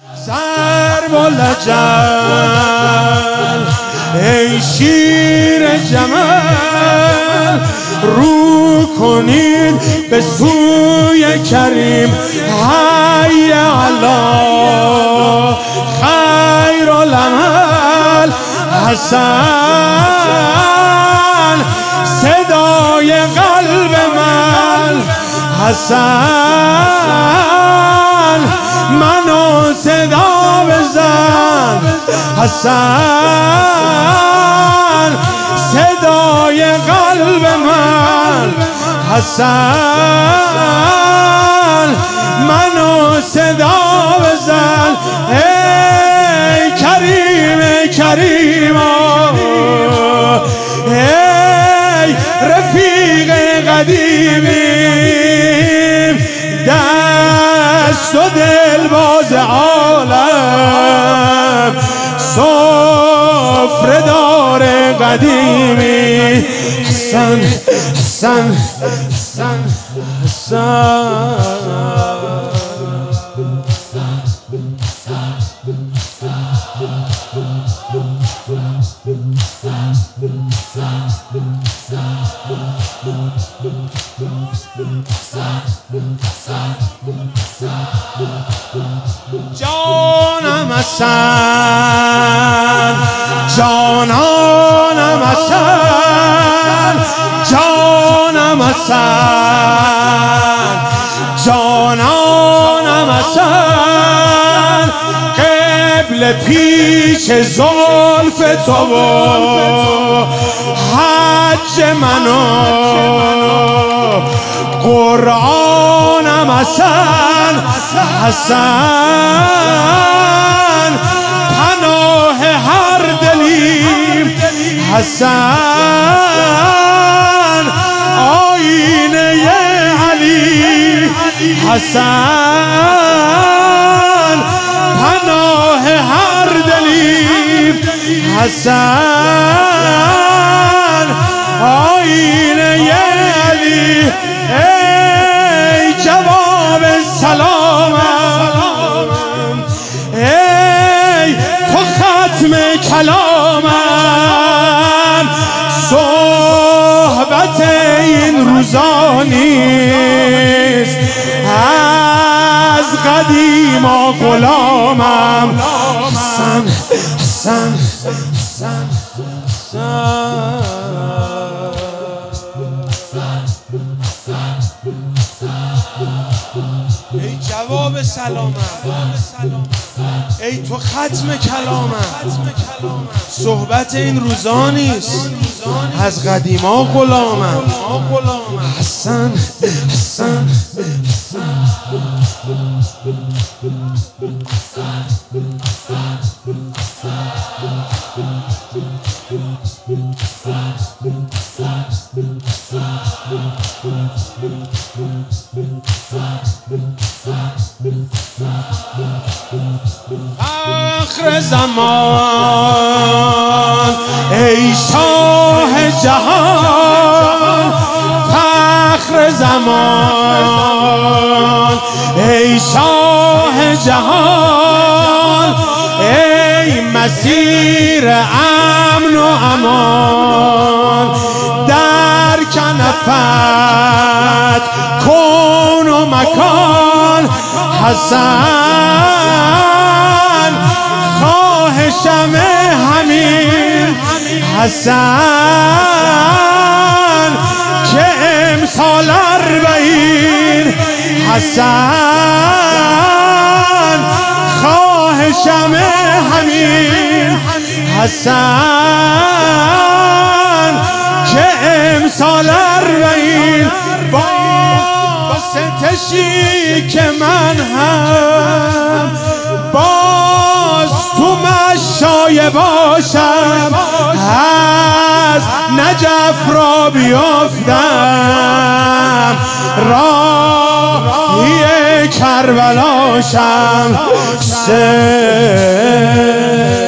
ضرب لجل ای شیر جمل، رو کنید به سوی کریم. حی علی خیر العمل. حسن صدای قلب من، حسن منو صدا بزن. حسن صدای قلب من، حسن منو صدا بزن. ای کریم ای کریم، ای رفیق قدیمیم، دست و دل باز عالم، سفره دار قدیمی. حسن حسن حسن جانم حسن، جانانم حسن، جانم حسن، جانانم حسن. قبل پیش زلف تو و حج منو، قرآنم حسن، حسن پناه هر دلیم، حسن آینه علی، حسن پناه هر دلیم، حسن آینه علی. ای جواب سلامم، ای تو ختم کلامم، صحبت این روزا نیست، از قدیما غلامم. حسن حسن حسن ای جواب سلامم، ای تو ختم کلامم، صحبت این روزا نیست، از قدیما غلامم. حسن حسن فخر زمان ای شاه جهان، فخر زمان ای شاه جهان، ای مسیر امن و امان، در کنفت کون و مکان. حسن خواهشم همین، حسن که امسال 40، حسن خواهشم همین، حسن که امسال 40. با ستشی که من هم باز تو مشای باشم، از نجف را بیافتم، راهی کربلاشم.